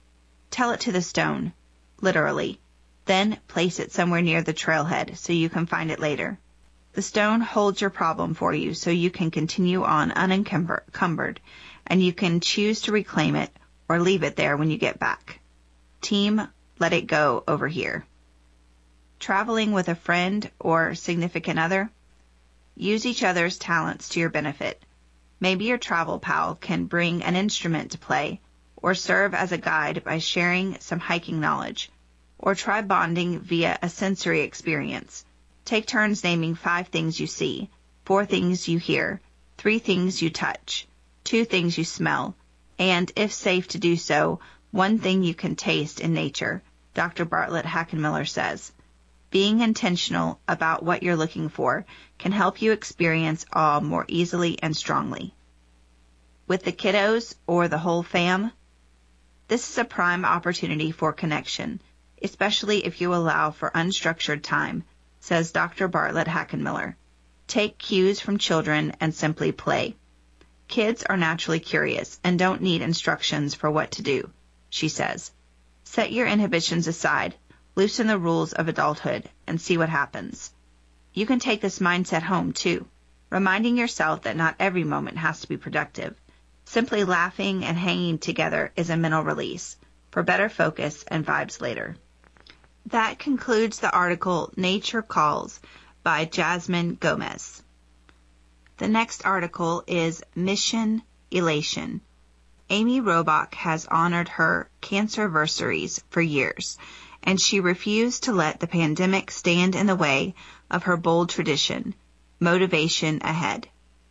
Tell it to the stone, literally. Then place it somewhere near the trailhead so you can find it later. The stone holds your problem for you so you can continue on unencumbered, and you can choose to reclaim it or leave it there when you get back. Team, let it go over here. Traveling with a friend or significant other? Use each other's talents to your benefit. Maybe your travel pal can bring an instrument to play or serve as a guide by sharing some hiking knowledge, or try bonding via a sensory experience. Take turns naming 5 things you see, 4 things you hear, 3 things you touch, 2 things you smell, and, if safe to do so, 1 thing you can taste in nature, Dr. Bartlett Hackenmiller says. Being intentional about what you're looking for can help you experience awe more easily and strongly. With the kiddos or the whole fam, this is a prime opportunity for connection, especially if you allow for unstructured time, says Dr. Bartlett Hackenmiller. Take cues from children and simply play. Kids are naturally curious and don't need instructions for what to do, she says. Set your inhibitions aside, loosen the rules of adulthood, and see what happens. You can take this mindset home, too, reminding yourself that not every moment has to be productive. Simply laughing and hanging together is a mental release for better focus and vibes later. That concludes the article Nature Calls by Jasmine Gomez. The next article is Mission Elation. Amy Robach has honored her cancerversaries for years, and she refused to let the pandemic stand in the way of her bold tradition, motivation ahead.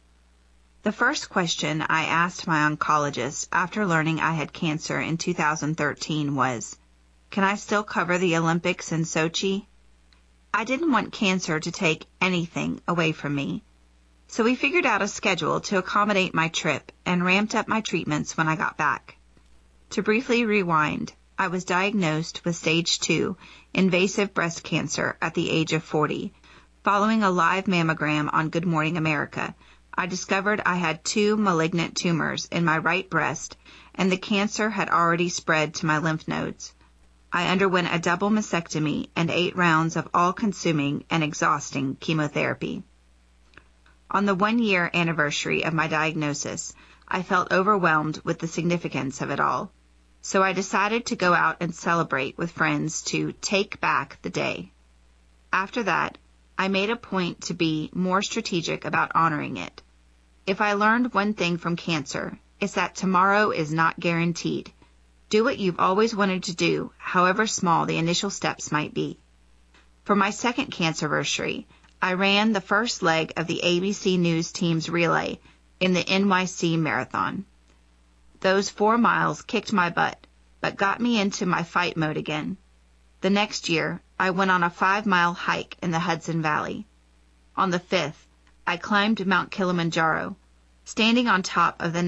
The first question I asked my oncologist after learning I had cancer in 2013 was, can I still cover the Olympics in Sochi? I didn't want cancer to take anything away from me, so we figured out a schedule to accommodate my trip and ramped up my treatments when I got back. To briefly rewind, I was diagnosed with stage 2 invasive breast cancer at the age of 40. Following a live mammogram on Good Morning America, I discovered I had 2 malignant tumors in my right breast, and the cancer had already spread to my lymph nodes. I underwent a double mastectomy and 8 rounds of all-consuming and exhausting chemotherapy. On the 1-year anniversary of my diagnosis, I felt overwhelmed with the significance of it all. So I decided to go out and celebrate with friends to take back the day. After that, I made a point to be more strategic about honoring it. If I learned one thing from cancer, it's that tomorrow is not guaranteed. Do what you've always wanted to do, however small the initial steps might be. For my second cancerversary, I ran the first leg of the ABC News team's relay in the NYC Marathon. Those 4 miles kicked my butt, but got me into my fight mode again. The next year, I went on a 5-mile hike in the Hudson Valley. On the 5th, I climbed Mount Kilimanjaro, standing on top of the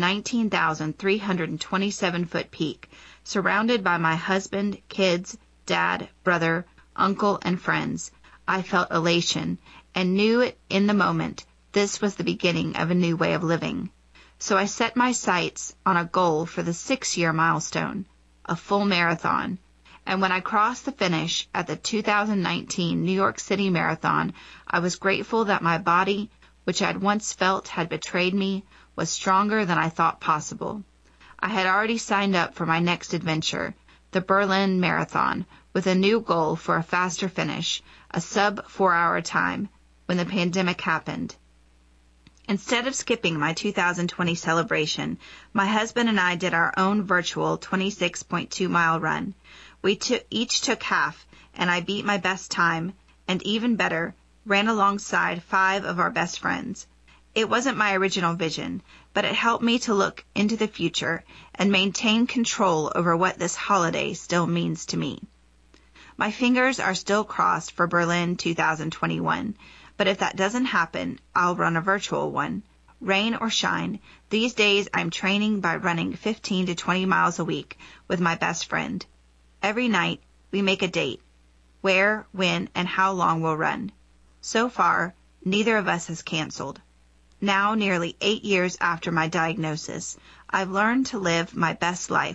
19,327-foot peak, surrounded by my husband, kids, dad, brother, uncle, and friends. I felt elation and knew it in the moment this was the beginning of a new way of living. So I set my sights on a goal for the 6-year milestone, a full marathon. And when I crossed the finish at the 2019 New York City Marathon, I was grateful that my body, which I'd once felt had betrayed me, was stronger than I thought possible. I had already signed up for my next adventure, the Berlin Marathon, with a new goal for a faster finish, a sub-4-hour time, when the pandemic happened. Instead of skipping my 2020 celebration, my husband and I did our own virtual 26.2-mile run. We each took half, and I beat my best time, and even better, ran alongside 5 of our best friends. It wasn't my original vision, but it helped me to look into the future and maintain control over what this holiday still means to me. My fingers are still crossed for Berlin 2021, but if that doesn't happen, I'll run a virtual one. Rain or shine, these days I'm training by running 15 to 20 miles a week with my best friend. Every night, we make a date. Where, when, and how long we'll run. So far, neither of us has canceled. Now, nearly 8 years after my diagnosis, I've learned to live my best life,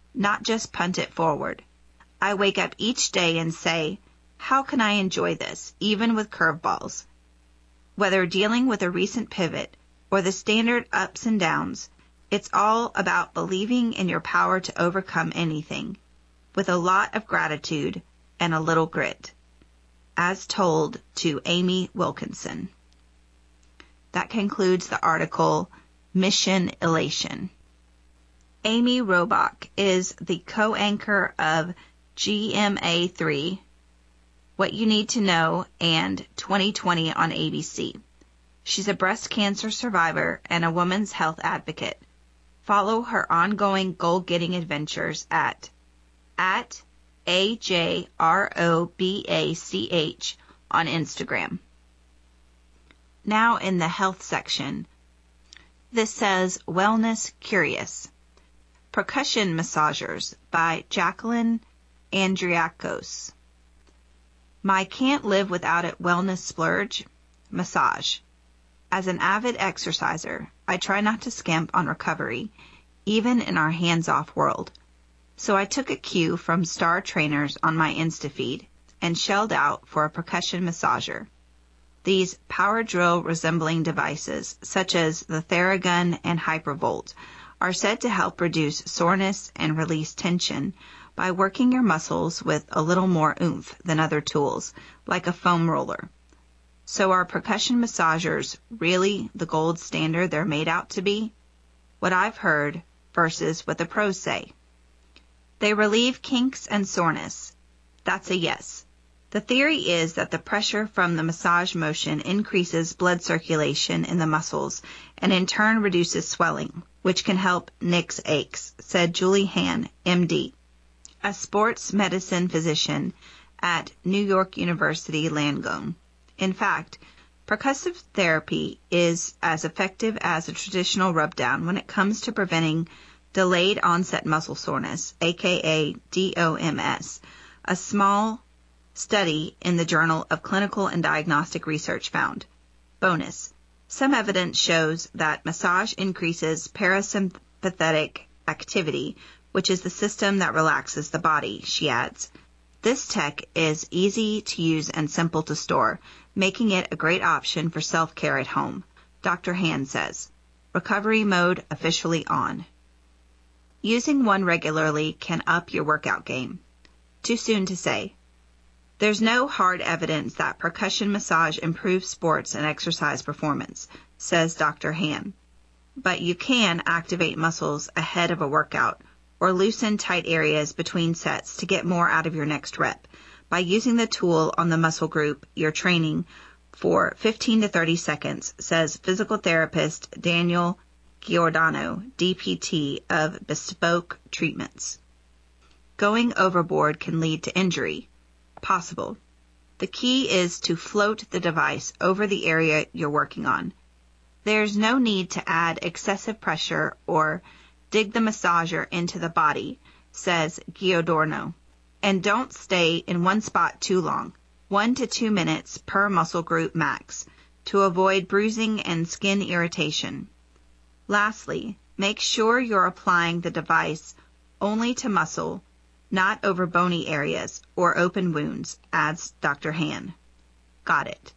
not just punt it forward. I wake up each day and say, how can I enjoy this, even with curveballs? Whether dealing with a recent pivot or the standard ups and downs, it's all about believing in your power to overcome anything, with a lot of gratitude and a little grit, as told to Amy Wilkinson. That concludes the article, Mission Elation. Amy Robach is the co-anchor of GMA3, What You Need to Know, and 2020 on ABC. She's a breast cancer survivor and a women's health advocate. Follow her ongoing goal-getting adventures at AJROBACH on Instagram. Now in the health section, this says Wellness Curious. Percussion Massagers by Jacqueline Andriakos. My can't live without it wellness splurge, massage. As an avid exerciser, I try not to skimp on recovery, even in our hands-off world. So I took a cue from star trainers on my Insta feed and shelled out for a percussion massager. These power drill resembling devices, such as the Theragun and Hypervolt, are said to help reduce soreness and release tension by working your muscles with a little more oomph than other tools, like a foam roller. So are percussion massagers really the gold standard they're made out to be? What I've heard versus what the pros say. They relieve kinks and soreness. That's a yes. The theory is that the pressure from the massage motion increases blood circulation in the muscles and in turn reduces swelling, which can help nix aches, said Julie Han, MD, a sports medicine physician at New York University Langone. In fact, percussive therapy is as effective as a traditional rub-down when it comes to preventing delayed onset muscle soreness, aka DOMS, a small study in the Journal of Clinical and Diagnostic Research found. Bonus. Some evidence shows that massage increases parasympathetic activity, which is the system that relaxes the body, she adds. This tech is easy to use and simple to store, making it a great option for self-care at home, Dr. Han says. Recovery mode officially on. Using one regularly can up your workout game. Too soon to say. There's no hard evidence that percussion massage improves sports and exercise performance, says Dr. Han. But you can activate muscles ahead of a workout or loosen tight areas between sets to get more out of your next rep by using the tool on the muscle group you're training for 15 to 30 seconds, says physical therapist Daniel Giordano, DPT of Bespoke Treatments. Going overboard can lead to injury. Possible. The key is to float the device over the area you're working on. There's no need to add excessive pressure or dig the massager into the body, says Giordano. And don't stay in one spot too long, 1 to 2 minutes per muscle group max, to avoid bruising and skin irritation. Lastly, make sure you're applying the device only to muscle, not over bony areas or open wounds, adds Dr. Han. Got it.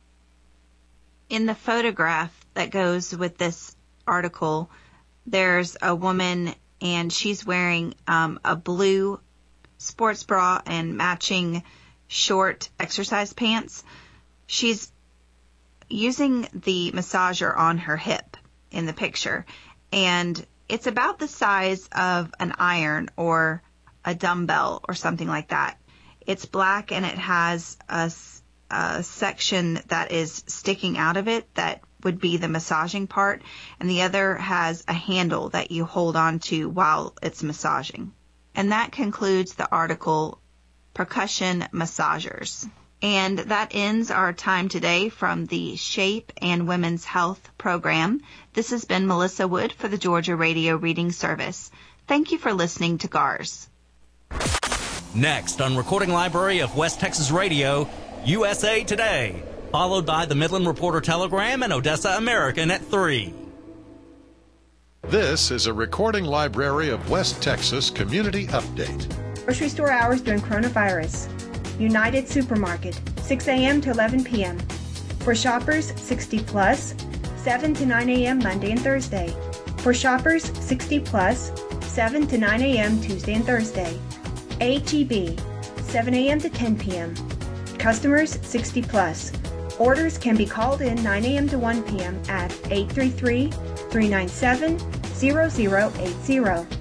In the photograph that goes with this article, there's a woman and she's wearing a blue sports bra and matching short exercise pants. She's using the massager on her hip in the picture, and it's about the size of an iron or a dumbbell or something like that. It's black and it has a section that is sticking out of it that would be the massaging part, and the other has a handle that you hold on to while it's massaging. And that concludes the article, Percussion Massagers. And that ends our time today from the Shape and Women's Health program. This has been Melissa Wood for the Georgia Radio Reading Service. Thank you for listening to GARS. Next on Recording Library of West Texas Radio, USA Today, followed by the Midland Reporter Telegram and Odessa American at 3. This is a Recording Library of West Texas Community Update. Grocery store hours during coronavirus. United Supermarket, 6 a.m. to 11 p.m. For shoppers 60 plus, 7 to 9 a.m. Monday and Thursday. For shoppers 60 plus, 7 to 9 a.m. Tuesday and Thursday. H-E-B, 7 a.m. to 10 p.m. Customers 60 plus. Orders can be called in 9 a.m. to 1 p.m. at 833-397-0080.